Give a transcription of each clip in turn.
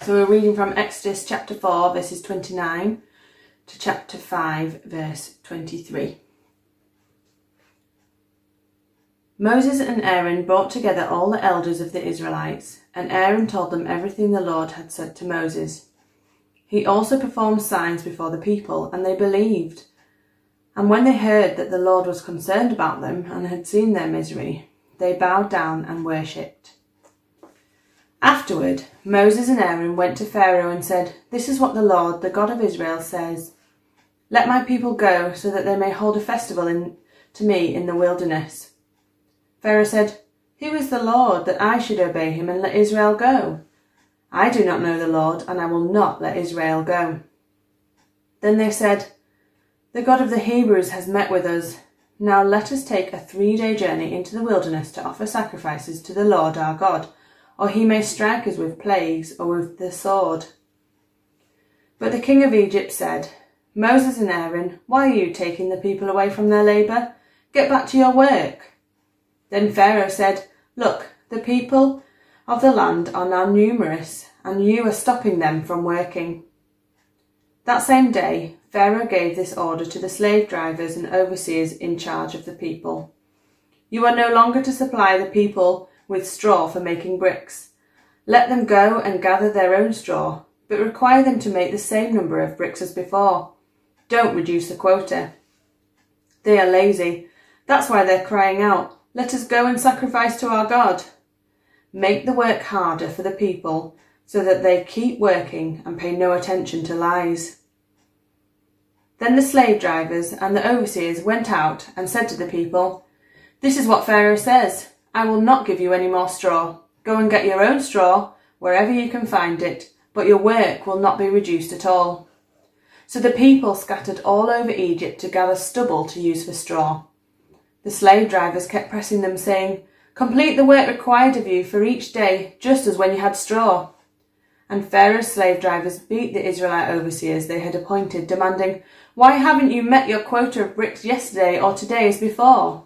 So we're reading from Exodus chapter 4 verses 29 to chapter 5 verse 23. Moses and Aaron brought together all the elders of the Israelites, and Aaron told them everything the Lord had said to Moses. He also performed signs before the people, and they believed. And when they heard that the Lord was concerned about them and had seen their misery, they bowed down and worshipped. Afterward, Moses and Aaron went to Pharaoh and said, "This is what the Lord, the God of Israel, says. Let my people go so that they may hold a festival to me in the wilderness." Pharaoh said, "Who is the Lord that I should obey him and let Israel go? I do not know the Lord, and I will not let Israel go." Then they said, "The God of the Hebrews has met with us. Now let us take a 3-day journey into the wilderness to offer sacrifices to the Lord our God, or he may strike us with plagues or with the sword." But the king of Egypt said, "Moses and Aaron, why are you taking the people away from their labour? Get back to your work." Then Pharaoh said, "Look, the people of the land are now numerous, and you are stopping them from working." That same day, Pharaoh gave this order to the slave drivers and overseers in charge of the people. "You are no longer to supply the people with straw for making bricks. Let them go and gather their own straw, but require them to make the same number of bricks as before. Don't reduce the quota. They are lazy. That's why they're crying out, 'Let us go and sacrifice to our God.' Make the work harder for the people so that they keep working and pay no attention to lies." Then the slave drivers and the overseers went out and said to the people, "This is what Pharaoh says. I will not give you any more straw. Go and get your own straw wherever you can find it, but your work will not be reduced at all." So the people scattered all over Egypt to gather stubble to use for straw. The slave drivers kept pressing them, saying, "Complete the work required of you for each day, just as when you had straw." And Pharaoh's slave drivers beat the Israelite overseers they had appointed, demanding, "Why haven't you met your quota of bricks yesterday or today as before?"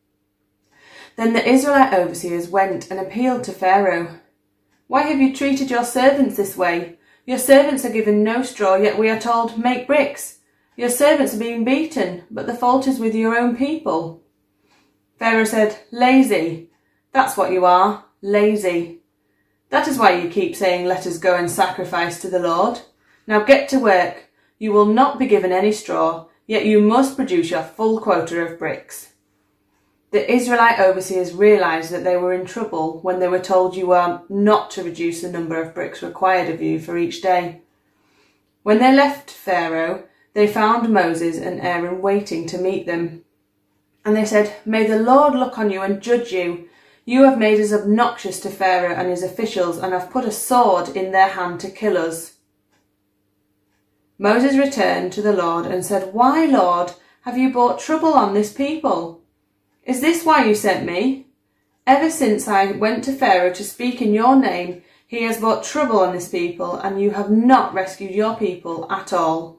Then the Israelite overseers went and appealed to Pharaoh. "Why have you treated your servants this way? Your servants are given no straw, yet we are told, 'Make bricks.' Your servants are being beaten, but the fault is with your own people." Pharaoh said, "Lazy. That's what you are, lazy. That is why you keep saying, 'Let us go and sacrifice to the Lord.' Now get to work. You will not be given any straw, yet you must produce your full quota of bricks." The Israelite overseers realised that they were in trouble when they were told you are not to reduce the number of bricks required of you for each day. When they left Pharaoh, they found Moses and Aaron waiting to meet them. And they said, "May the Lord look on you and judge you. You have made us obnoxious to Pharaoh and his officials and have put a sword in their hand to kill us." Moses returned to the Lord and said, "Why, Lord, have you brought trouble on this people? Is this why you sent me? Ever since I went to Pharaoh to speak in your name, he has brought trouble on this people, and you have not rescued your people at all."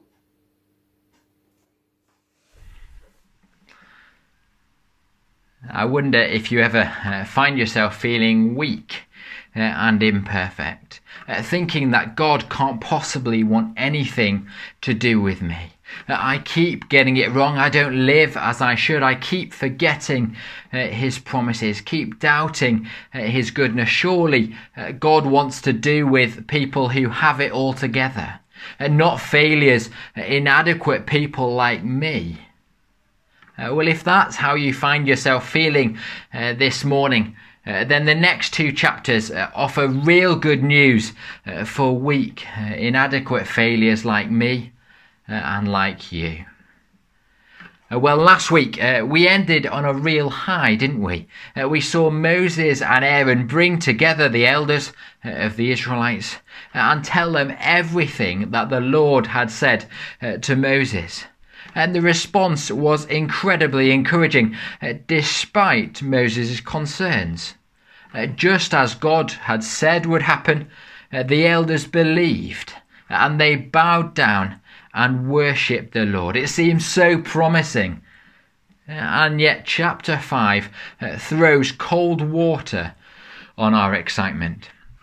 I wonder if you ever find yourself feeling weak and imperfect, thinking that God can't possibly want anything to do with me. I keep getting it wrong. I don't live as I should. I keep forgetting his promises, keep doubting his goodness. Surely God wants to do with people who have it all together, not failures, inadequate people like me. Well, if that's how you find yourself feeling this morning, then the next 2 chapters offer real good news for weak, inadequate failures like me and like you. Well, last week we ended on a real high, didn't we? We saw Moses and Aaron bring together the elders of the Israelites and tell them everything that the Lord had said to Moses. And the response was incredibly encouraging, despite Moses' concerns. Just as God had said would happen, the elders believed, and they bowed down and worshipped the Lord. It seems so promising. And yet chapter 5 throws cold water on our excitement.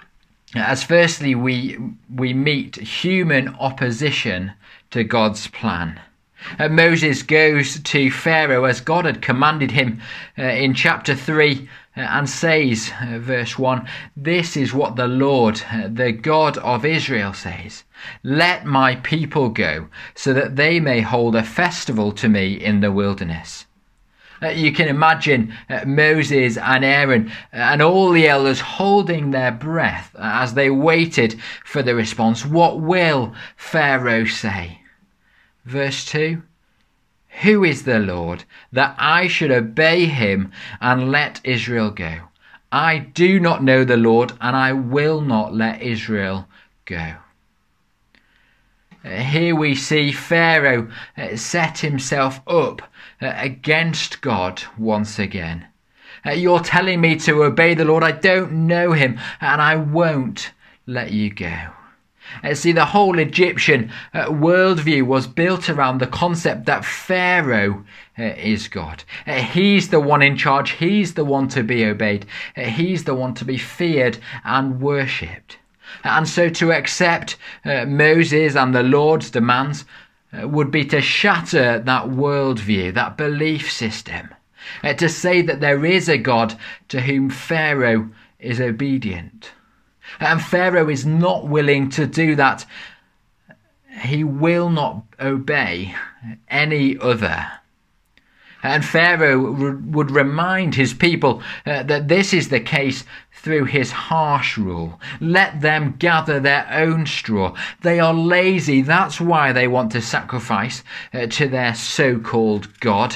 As firstly, we meet human opposition to God's plan. Moses goes to Pharaoh as God had commanded him in chapter 3 and says, verse 1, "This is what the Lord, the God of Israel says. Let my people go so that they may hold a festival to me in the wilderness." You can imagine Moses and Aaron and all the elders holding their breath as they waited for the response. What will Pharaoh say? Verse 2, "Who is the Lord that I should obey him and let Israel go? I do not know the Lord, and I will not let Israel go." Here we see Pharaoh set himself up against God once again. "You're telling me to obey the Lord. I don't know him, and I won't let you go." See, the whole Egyptian worldview was built around the concept that Pharaoh is God. He's the one in charge. He's the one to be obeyed. He's the one to be feared and worshipped. And so to accept Moses and the Lord's demands would be to shatter that worldview, that belief system. To say that there is a God to whom Pharaoh is obedient. And Pharaoh is not willing to do that. He will not obey any other. And Pharaoh would remind his people that this is the case through his harsh rule. Let them gather their own straw. They are lazy. That's why they want to sacrifice to their so-called God.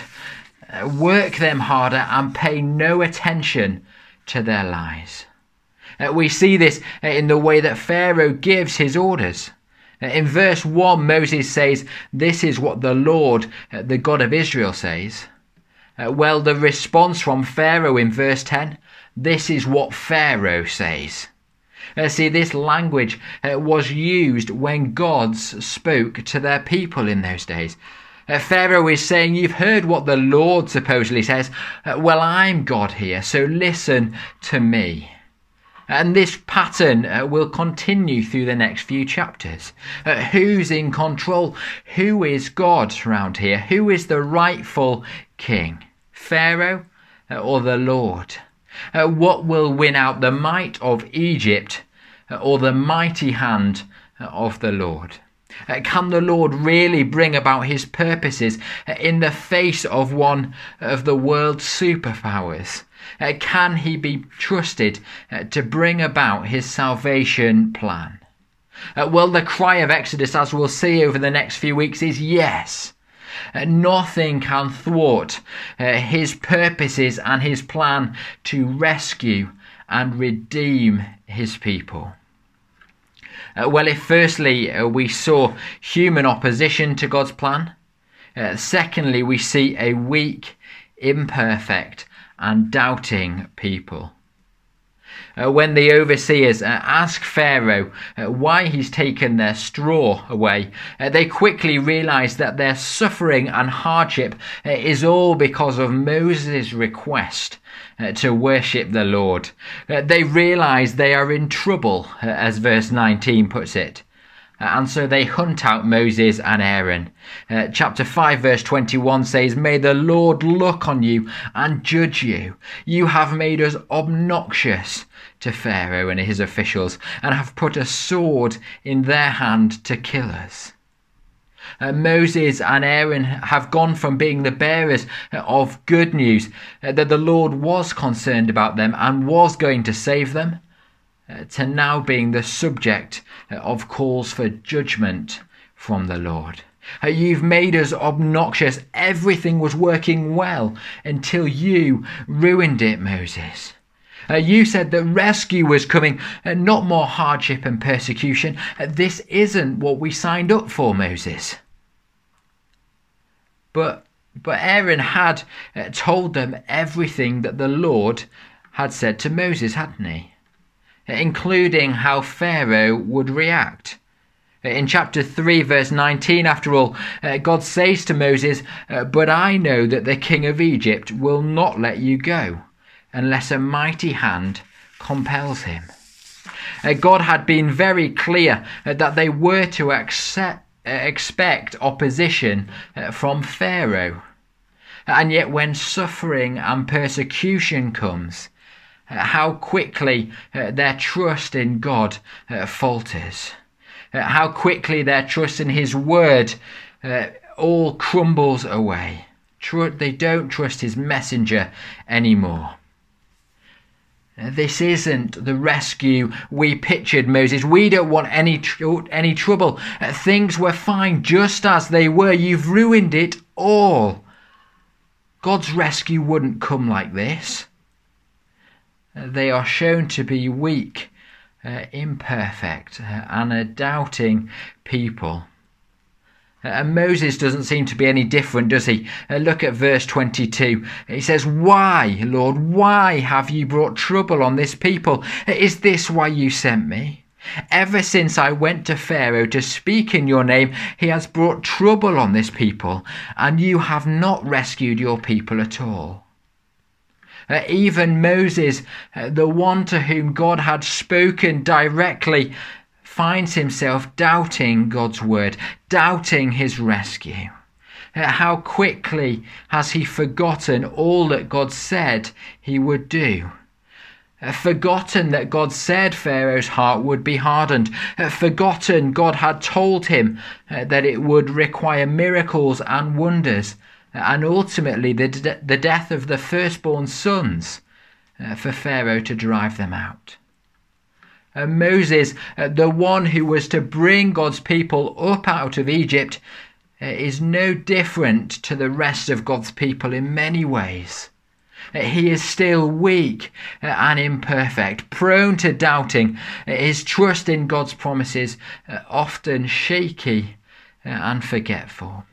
Work them harder and pay no attention to their lies. We see this in the way that Pharaoh gives his orders. In verse 1, Moses says, "This is what the Lord, the God of Israel, says." Well, the response from Pharaoh in verse 10, "This is what Pharaoh says." See, this language was used when gods spoke to their people in those days. Pharaoh is saying, "You've heard what the Lord supposedly says. Well, I'm God here, so listen to me." And this pattern will continue through the next few chapters. Who's in control? Who is God around here? Who is the rightful king? Pharaoh or the Lord? What will win out, the might of Egypt or the mighty hand of the Lord? Can the Lord really bring about his purposes in the face of one of the world's superpowers? Can he be trusted to bring about his salvation plan? Well, the cry of Exodus, as we'll see over the next few weeks, is yes. Nothing can thwart his purposes and his plan to rescue and redeem his people. Well, if firstly we saw human opposition to God's plan, secondly we see a weak, imperfect and doubting people. When the overseers ask Pharaoh why he's taken their straw away, they quickly realise that their suffering and hardship is all because of Moses' request to worship the Lord. They realise they are in trouble, as verse 19 puts it. And so they hunt out Moses and Aaron. Chapter 5 verse 21 says, "May the Lord look on you and judge you. You have made us obnoxious to Pharaoh and his officials and have put a sword in their hand to kill us." Moses and Aaron have gone from being the bearers of good news, that the Lord was concerned about them and was going to save them, to now being the subject of calls for judgment from the Lord. You've made us obnoxious. Everything was working well until you ruined it, Moses. You said that rescue was coming, not more hardship and persecution. This isn't what we signed up for, Moses. But Aaron had told them everything that the Lord had said to Moses, hadn't he? Including how Pharaoh would react. In chapter 3 verse 19, after all, God says to Moses, "But I know that the king of Egypt will not let you go unless a mighty hand compels him." God had been very clear that they were to expect opposition from Pharaoh. And yet when suffering and persecution comes, how quickly their trust in God falters. How quickly their trust in his word all crumbles away. They don't trust his messenger anymore. This isn't the rescue we pictured, Moses. We don't want any trouble. Things were fine just as they were. You've ruined it all. God's rescue wouldn't come like this. They are shown to be weak, imperfect, and a doubting people. And Moses doesn't seem to be any different, does he? Look at verse 22. He says, "Why, Lord, why have you brought trouble on this people? Is this why you sent me? Ever since I went to Pharaoh to speak in your name, he has brought trouble on this people, and you have not rescued your people at all." Even Moses, the one to whom God had spoken directly, finds himself doubting God's word, doubting his rescue. How quickly has he forgotten all that God said he would do? Forgotten that God said Pharaoh's heart would be hardened. Forgotten God had told him that it would require miracles and wonders, and ultimately the death of the firstborn sons for Pharaoh to drive them out. Moses, the one who was to bring God's people up out of Egypt, is no different to the rest of God's people in many ways. He is still weak and imperfect, prone to doubting, his trust in God's promises often shaky and forgetful.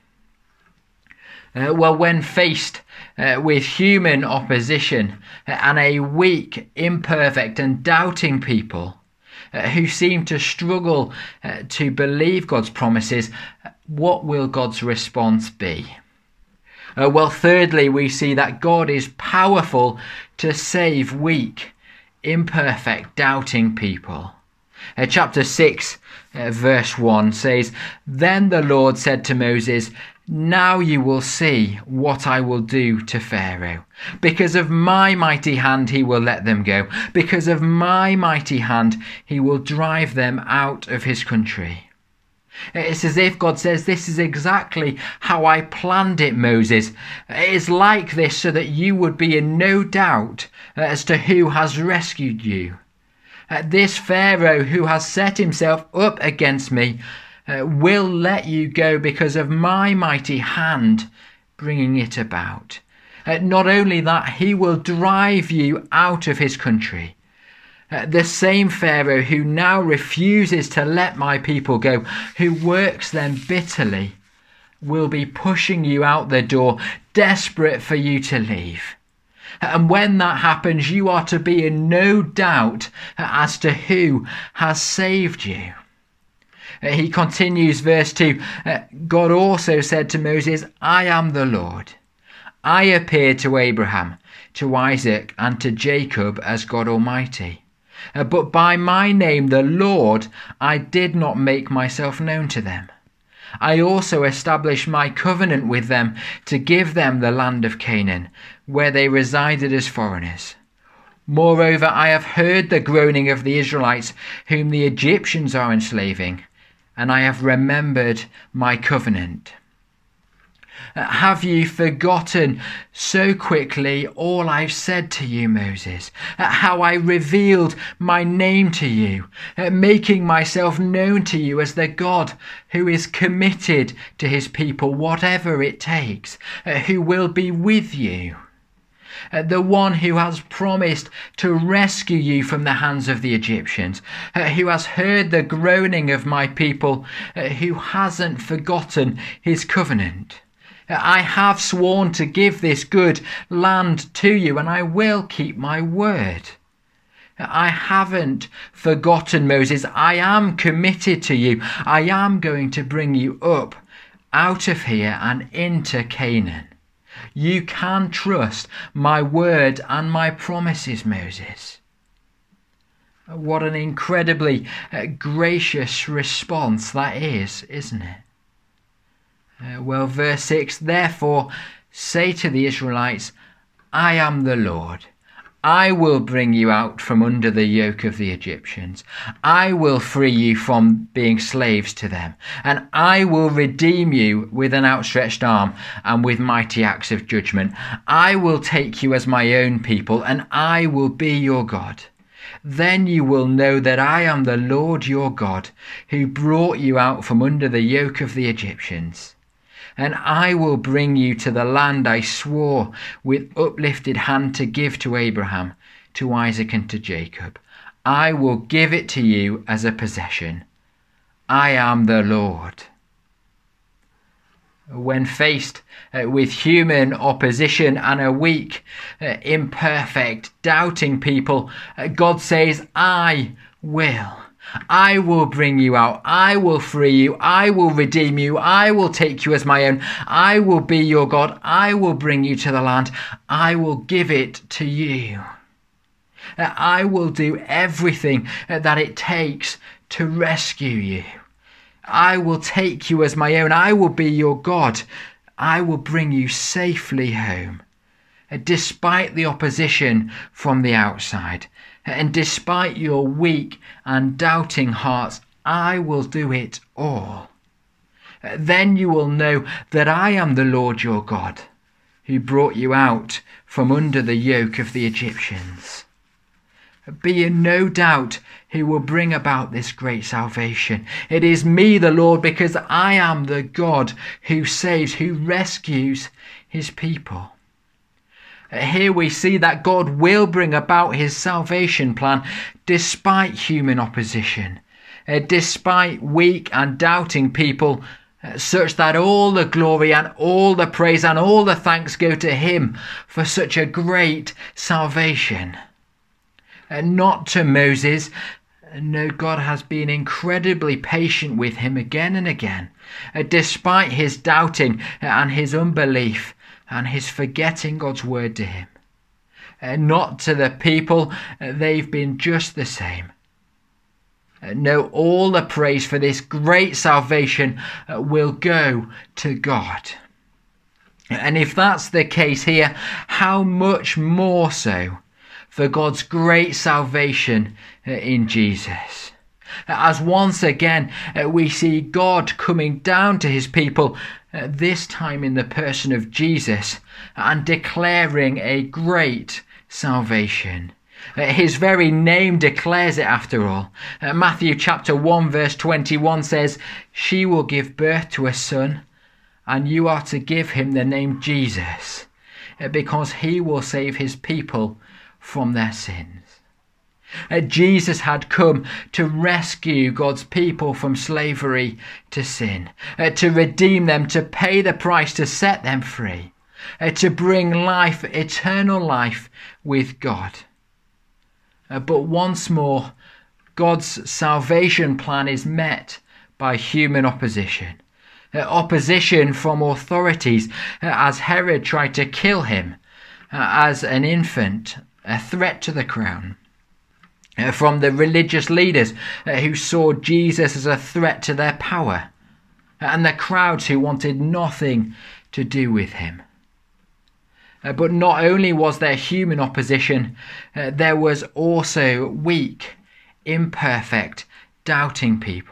When faced with human opposition and a weak, imperfect and doubting people who seem to struggle to believe God's promises, what will God's response be? Thirdly, we see that God is powerful to save weak, imperfect, doubting people. Chapter 6, verse 1 says, "Then the Lord said to Moses, 'Now you will see what I will do to Pharaoh. Because of my mighty hand he will let them go. Because of my mighty hand he will drive them out of his country.'" It's as if God says, "This is exactly how I planned it, Moses. It is like this so that you would be in no doubt as to who has rescued you. This Pharaoh who has set himself up against me will let you go because of my mighty hand bringing it about. Not only that, he will drive you out of his country. The same Pharaoh who now refuses to let my people go, who works them bitterly, will be pushing you out the door, desperate for you to leave. And when that happens, you are to be in no doubt as to who has saved you." He continues, verse 2, "God also said to Moses, 'I am the Lord. I appeared to Abraham, to Isaac, and to Jacob as God Almighty. But by my name, the Lord, I did not make myself known to them. I also established my covenant with them to give them the land of Canaan, where they resided as foreigners. Moreover, I have heard the groaning of the Israelites, whom the Egyptians are enslaving, and I have remembered my covenant.'" Have you forgotten so quickly all I've said to you, Moses? How I revealed my name to you, making myself known to you as the God who is committed to his people, whatever it takes, who will be with you. The one who has promised to rescue you from the hands of the Egyptians, who has heard the groaning of my people, who hasn't forgotten his covenant. I have sworn to give this good land to you, and I will keep my word. I haven't forgotten, Moses. I am committed to you. I am going to bring you up out of here and into Canaan. You can trust my word and my promises, Moses. What an incredibly gracious response that is, isn't it? Well, verse 6, therefore say to the Israelites, I am the Lord. I will bring you out from under the yoke of the Egyptians. I will free you from being slaves to them, and I will redeem you with an outstretched arm and with mighty acts of judgment. I will take you as my own people, and I will be your God. Then you will know that I am the Lord your God, who brought you out from under the yoke of the Egyptians. And I will bring you to the land I swore with uplifted hand to give to Abraham, to Isaac and to Jacob. I will give it to you as a possession. I am the Lord. When faced with human opposition and a weak, imperfect, doubting people, God says, I will. I will bring you out. I will free you. I will redeem you. I will take you as my own. I will be your God. I will bring you to the land. I will give it to you. I will do everything that it takes to rescue you. I will take you as my own. I will be your God. I will bring you safely home. Despite the opposition from the outside, and despite your weak and doubting hearts, I will do it all. Then you will know that I am the Lord your God, who brought you out from under the yoke of the Egyptians. Be in no doubt who will bring about this great salvation. It is me, the Lord, because I am the God who saves, who rescues his people. Here we see that God will bring about his salvation plan despite human opposition, despite weak and doubting people, such that all the glory and all the praise and all the thanks go to him for such a great salvation. Not to Moses. No, God has been incredibly patient with him again and again, despite his doubting and his unbelief and his forgetting God's word to him. Not to the people, they've been just the same. No, all the praise for this great salvation will go to God. And if that's the case here, how much more so for God's great salvation in Jesus. As once again we see God coming down to his people, this time in the person of Jesus, and declaring a great salvation. His very name declares it, after all. Matthew chapter 1 verse 21 says, she will give birth to a son, and you are to give him the name Jesus, because he will save his people from their sins. Jesus had come to rescue God's people from slavery to sin, to redeem them, to pay the price to set them free, to bring life, eternal life with God. But once more, God's salvation plan is met by human opposition. Opposition from authorities, as Herod tried to kill him as an infant, a threat to the crown. From the religious leaders who saw Jesus as a threat to their power, and the crowds who wanted nothing to do with him. But not only was there human opposition, there was also weak, imperfect, doubting people.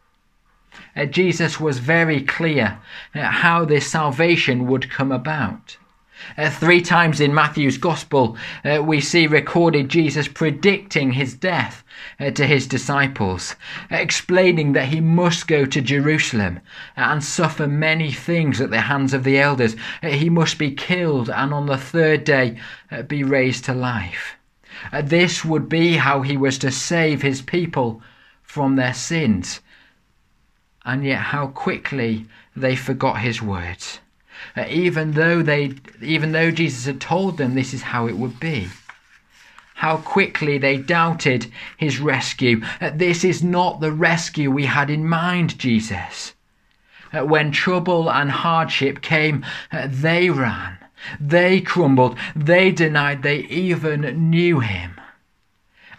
Jesus was very clear how this salvation would come about. 3 times in Matthew's Gospel, we see recorded Jesus predicting his death to his disciples, explaining that he must go to Jerusalem and suffer many things at the hands of the elders. He must be killed and on the 3rd day be raised to life. This would be how he was to save his people from their sins. And yet how quickly they forgot his words. Even though Jesus had told them this is how it would be. How quickly they doubted his rescue. This is not the rescue we had in mind, Jesus. When trouble and hardship came, they ran. They crumbled. They denied they even knew him.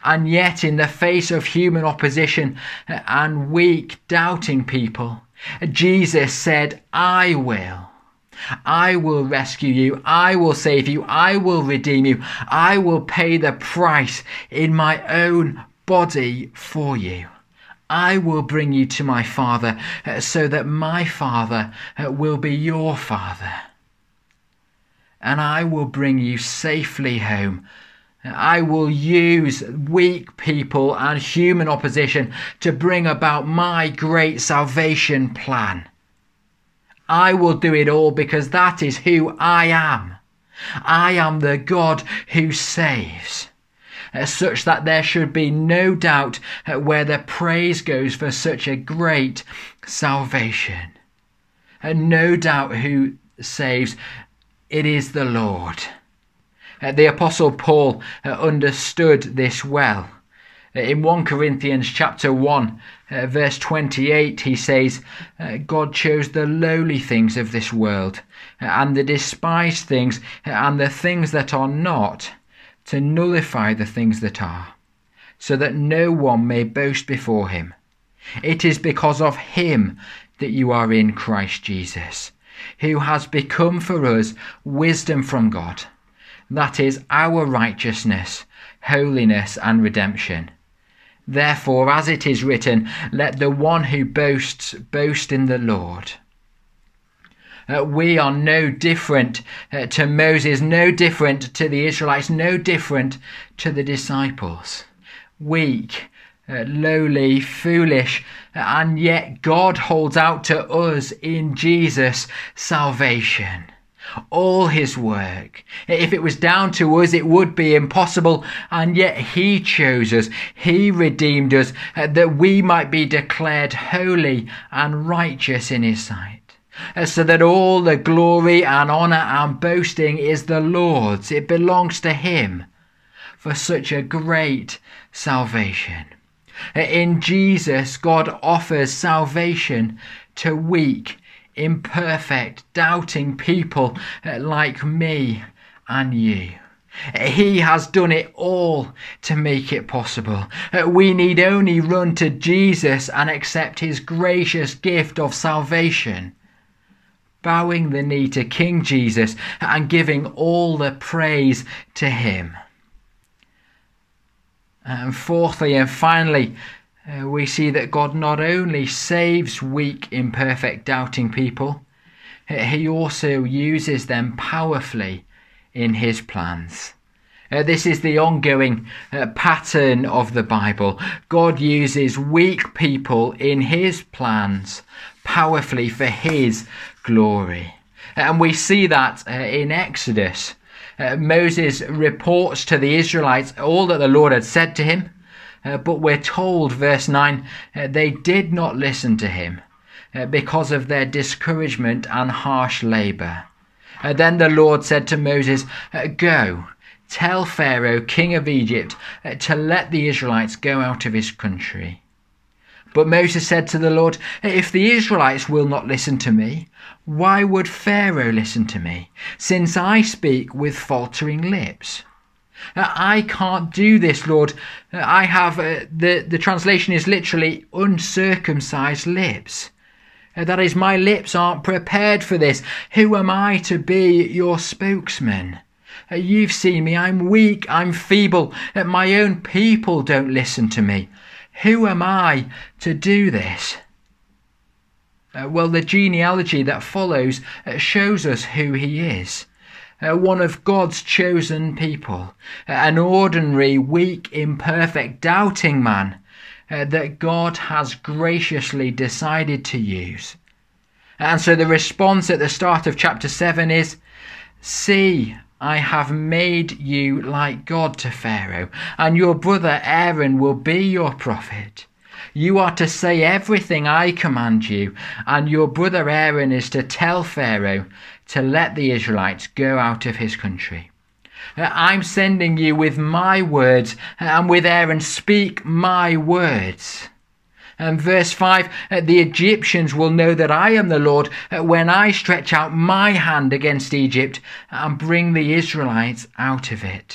And yet, in the face of human opposition and weak, doubting people, Jesus said, I will. I will rescue you. I will save you. I will redeem you. I will pay the price in my own body for you. I will bring you to my Father so that my Father will be your Father. And I will bring you safely home. I will use weak people and human opposition to bring about my great salvation plan. I will do it all because that is who I am. I am the God who saves, such that there should be no doubt where the praise goes for such a great salvation. And no doubt who saves. It is the Lord. The Apostle Paul understood this well. In 1 Corinthians chapter 1, verse 28, he says, God chose the lowly things of this world, and the despised things, and the things that are not, to nullify the things that are, so that no one may boast before him. It is because of him that you are in Christ Jesus, who has become for us wisdom from God. That is our righteousness, holiness, and redemption. Therefore, as it is written, let the one who boasts boast in the Lord. We are no different to Moses, no different to the Israelites, no different to the disciples. Weak, lowly, foolish, and yet God holds out to us in Jesus salvation. All his work. If it was down to us, it would be impossible, and yet he chose us. He redeemed us that we might be declared holy and righteous in his sight. So that all the glory and honour and boasting is the Lord's. It belongs to him for such a great salvation. In Jesus, God offers salvation to weak, imperfect, doubting people like me and you. He has done it all to make it possible. We need only run to Jesus and accept his gracious gift of salvation, bowing the knee to King Jesus and giving all the praise to him. And fourthly and finally, we see that God not only saves weak, imperfect, doubting people, he also uses them powerfully in his plans. This is the ongoing pattern of the Bible. God uses weak people in his plans powerfully for his glory. And we see that in Exodus. Moses reports to the Israelites all that the Lord had said to him, but we're told, verse 9, they did not listen to him because of their discouragement and harsh labour. Then the Lord said to Moses, go, tell Pharaoh, king of Egypt, to let the Israelites go out of his country. But Moses said to the Lord, if the Israelites will not listen to me, why would Pharaoh listen to me, since I speak with faltering lips? I can't do this, Lord. I have, the translation is literally uncircumcised lips. That is, my lips aren't prepared for this. Who am I to be your spokesman? You've seen me. I'm weak. I'm feeble. My own people don't listen to me. Who am I to do this? Well, the genealogy that follows shows us who he is. One of God's chosen people. An ordinary, weak, imperfect, doubting man that God has graciously decided to use. And so the response at the start of chapter 7 is, see, I have made you like God to Pharaoh, and your brother Aaron will be your prophet. You are to say everything I command you, and your brother Aaron is to tell Pharaoh to let the Israelites go out of his country. I'm sending you with my words, and with Aaron speak my words. And verse 5, the Egyptians will know that I am the Lord when I stretch out my hand against Egypt and bring the Israelites out of it.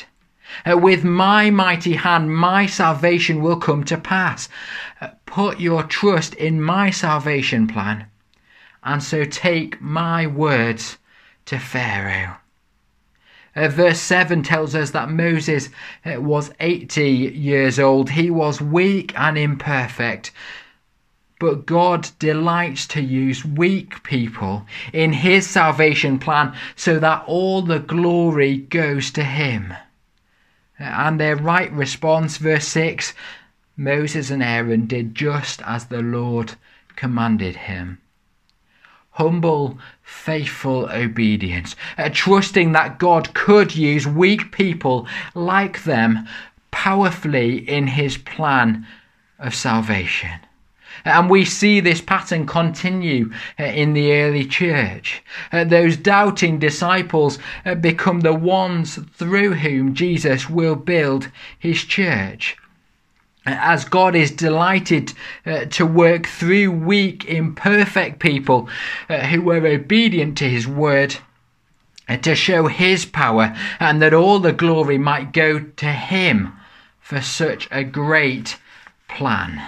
With my mighty hand, my salvation will come to pass. Put your trust in my salvation plan, and so take my words to Pharaoh. Verse 7 tells us that Moses was 80 years old. He was weak and imperfect. But God delights to use weak people in his salvation plan so that all the glory goes to him. And their right response, verse 6, Moses and Aaron did just as the Lord commanded him. Humble, faithful obedience, trusting that God could use weak people like them powerfully in his plan of salvation. And we see this pattern continue in the early church. Those doubting disciples become the ones through whom Jesus will build his church. As God is delighted to work through weak, imperfect people who were obedient to his word, to show his power, and that all the glory might go to him for such a great plan.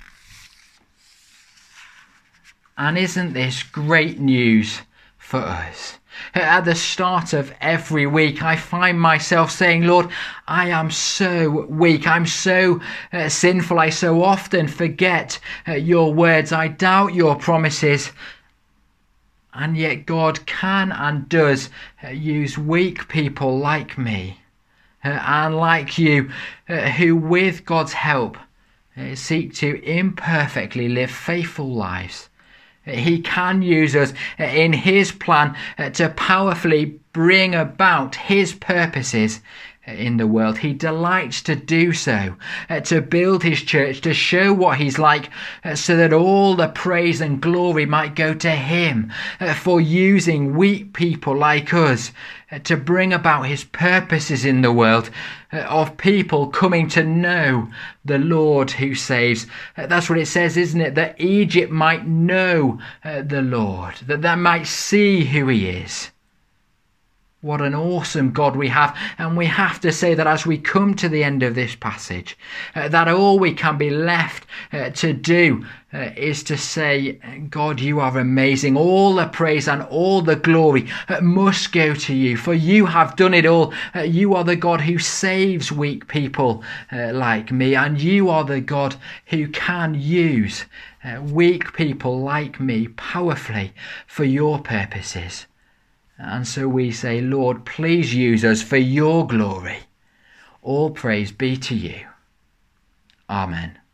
And isn't this great news for us? At the start of every week, I find myself saying, Lord, I am so weak. I'm so sinful. I so often forget your words. I doubt your promises. And yet God can and does use weak people like me and like you, who with God's help seek to imperfectly live faithful lives. He can use us in his plan to powerfully bring about his purposes in the world. He delights to do so, to build his church, to show what he's like, so that all the praise and glory might go to him for using weak people like us to bring about his purposes in the world, of people coming to know the Lord who saves. That's what it says, isn't it? That Egypt might know the Lord, that they might see who he is. What an awesome God we have. And we have to say that as we come to the end of this passage, that all we can be left to do is to say, God, you are amazing. All the praise and all the glory must go to you, for you have done it all. You are the God who saves weak people like me, and you are the God who can use weak people like me powerfully for your purposes. And so we say, Lord, please use us for your glory. All praise be to you. Amen.